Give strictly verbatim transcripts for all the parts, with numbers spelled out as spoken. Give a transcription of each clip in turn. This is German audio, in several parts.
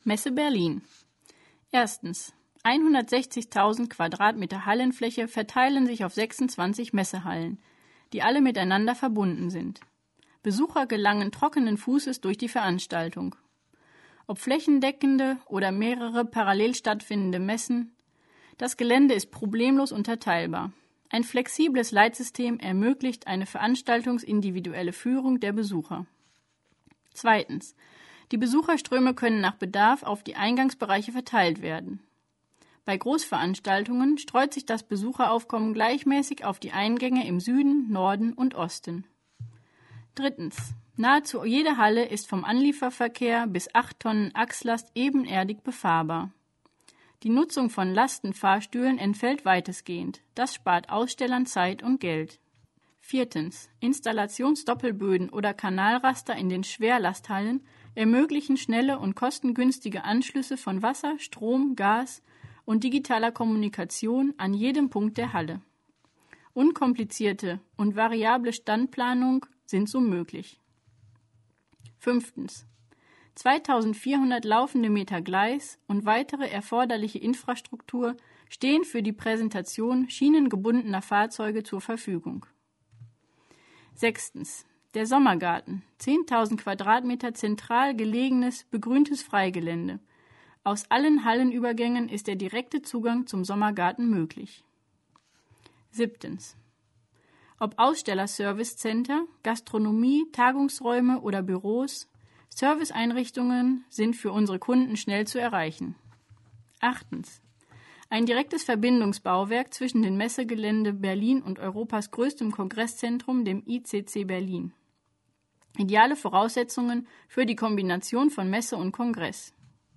Messe Berlin. Erstens. hundertsechzigtausend Quadratmeter Hallenfläche verteilen sich auf sechsundzwanzig Messehallen, die alle miteinander verbunden sind. Besucher gelangen trockenen Fußes durch die Veranstaltung. Ob flächendeckende oder mehrere parallel stattfindende Messen, das Gelände ist problemlos unterteilbar. Ein flexibles Leitsystem ermöglicht eine veranstaltungsindividuelle Führung der Besucher. Zweitens. Die Besucherströme können nach Bedarf auf die Eingangsbereiche verteilt werden. Bei Großveranstaltungen streut sich das Besucheraufkommen gleichmäßig auf die Eingänge im Süden, Norden und Osten. Drittens. Nahezu jede Halle ist vom Anlieferverkehr bis acht Tonnen Achslast ebenerdig befahrbar. Die Nutzung von Lastenfahrstühlen entfällt weitestgehend. Das spart Ausstellern Zeit und Geld. Viertens. Installationsdoppelböden oder Kanalraster in den Schwerlasthallen ermöglichen schnelle und kostengünstige Anschlüsse von Wasser, Strom, Gas und digitaler Kommunikation an jedem Punkt der Halle. Unkomplizierte und variable Standplanung sind so möglich. Fünftens. zweitausendvierhundert laufende Meter Gleis und weitere erforderliche Infrastruktur stehen für die Präsentation schienengebundener Fahrzeuge zur Verfügung. Sechstens. Der Sommergarten, zehntausend Quadratmeter zentral gelegenes, begrüntes Freigelände. Aus allen Hallenübergängen ist der direkte Zugang zum Sommergarten möglich. Siebtens. Ob Aussteller-Service-Center, Gastronomie, Tagungsräume oder Büros, Serviceeinrichtungen sind für unsere Kunden schnell zu erreichen. Achtens. Ein direktes Verbindungsbauwerk zwischen dem Messegelände Berlin und Europas größtem Kongresszentrum, dem I C C Berlin. Ideale Voraussetzungen für die Kombination von Messe und Kongress.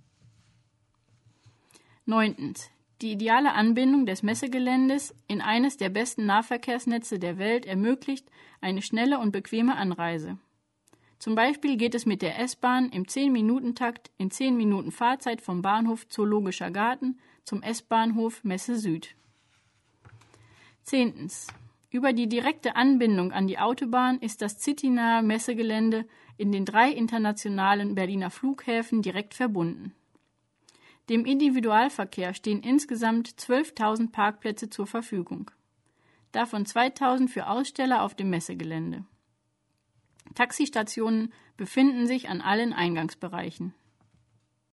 Neuntens. Die ideale Anbindung des Messegeländes in eines der besten Nahverkehrsnetze der Welt ermöglicht eine schnelle und bequeme Anreise. Zum Beispiel geht es mit der S-Bahn im zehn-Minuten-Takt in zehn Minuten Fahrzeit vom Bahnhof Zoologischer Garten zum S-Bahnhof Messe Süd. Zehntens. Über die direkte Anbindung an die Autobahn ist das citynahe Messegelände in den drei internationalen Berliner Flughäfen direkt verbunden. Dem Individualverkehr stehen insgesamt zwölftausend Parkplätze zur Verfügung, davon zweitausend für Aussteller auf dem Messegelände. Taxistationen befinden sich an allen Eingangsbereichen.